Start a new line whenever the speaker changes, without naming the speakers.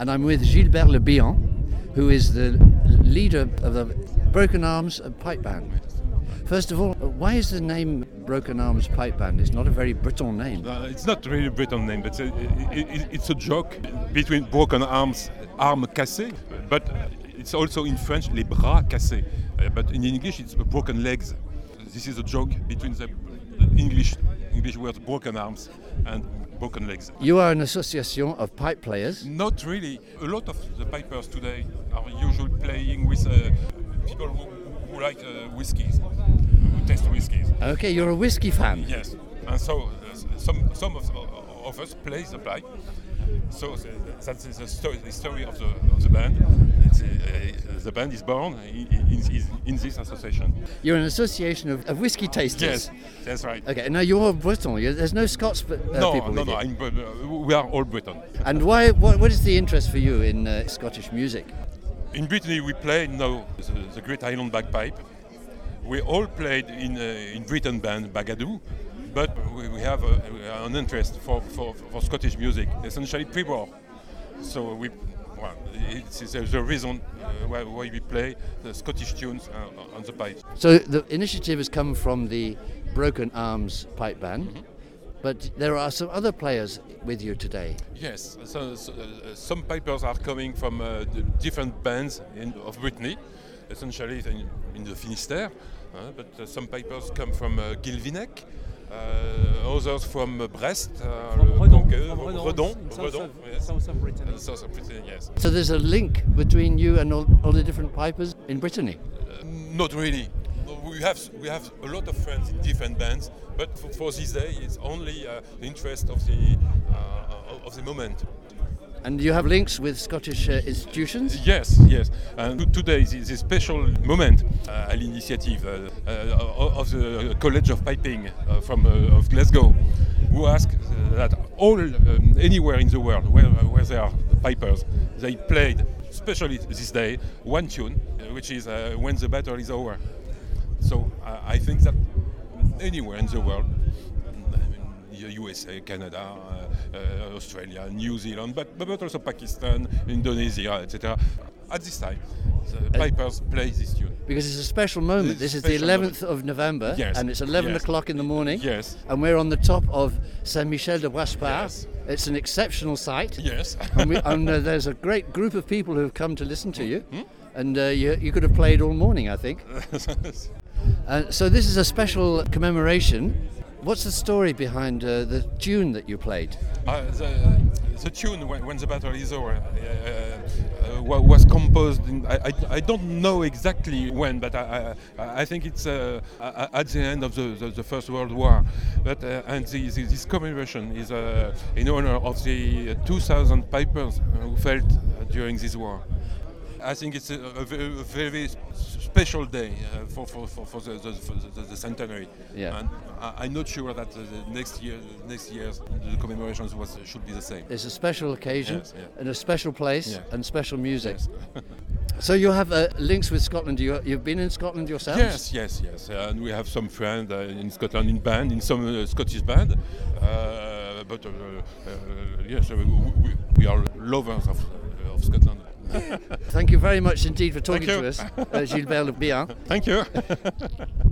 and I'm with Gilbert Le Bihan, who is the leader of the Broken Arms Pipe Band. First of all, why is the name Broken Arms Pipe Band? It's not a very Breton name.
It's not really a Breton name, but it's a joke between broken arms, armes cassées, but it's also in French, les bras cassés. But in English, it's broken legs. This is a joke between the English words broken arms and broken legs.
You are an association of pipe players.
Not really. A lot of the pipers today are usually playing with people who like whiskies, who taste whiskies.
Okay, you're a whiskey fan.
Yes, and so some of us play the pipe. So that's the story of the band. The band is born in this association.
You're an association of whiskey tasters.
Yes, that's right.
Okay, now you're Breton. There's no Scots people with you.
We are all Breton.
And what is the interest for you in Scottish music?
In Brittany, we play now the Great Highland Bagpipe. We all played in Britain band Bagadoo, but we have an interest for Scottish music, essentially pre-war. So it's the reason why we play the Scottish tunes on the pipe.
So the initiative has come from the Broken Arms Pipe Band, mm-hmm. But there are some other players with you today.
Yes, so some pipers are coming from the different bands of Brittany, essentially in the Finistère, but some pipers come from Guilvinec, others from Brest,
Redon,
south of Brittany. South of Brittany, yes.
So there's a link between you and all the different pipers in Brittany?
Not really. We have a lot of friends in different bands, but for this day it's only the interest of the moment.
And you have links with Scottish institutions?
Yes. And today is a special moment à l'initiative of the College of Piping of Glasgow, who ask that all anywhere in the world where there are pipers, they played, especially this day, one tune, which is When the Battle is Over. So I think that anywhere in the world, USA, Canada, Australia, New Zealand, but also Pakistan, Indonesia, etc. At this time, the pipers play this tune.
Because it's a special moment. This is the 11th of November,
yes.
And it's 11 o'clock in the morning.
Yes.
And we're on the top of Saint-Michel de Braspar.
Yes.
It's an exceptional sight.
Yes.
and there's a great group of people who have come to listen to you. Mm-hmm. And you could have played all morning, I think. So this is a special commemoration. What's the story behind the tune that you played?
The tune, When the Battle is Over, was composed I don't know exactly when, but I think it's at the end of the First World War. But and this commemoration is in honor of the 2,000 pipers who fell during this war. I think it's a very special day for the centenary.
Yeah.
And I'm not sure that next year the commemorations should be the same.
It's a special occasion,
yes, yeah.
And a special place,
yeah.
And special music.
Yes.
So you have links with Scotland. You've been in Scotland yourselves?
Yes. And we have some friends in Scotland in some Scottish band. But yes, we are lovers of Scotland.
Thank you very much indeed for talking
to
us, Gilbert Le Bihan.
Thank you.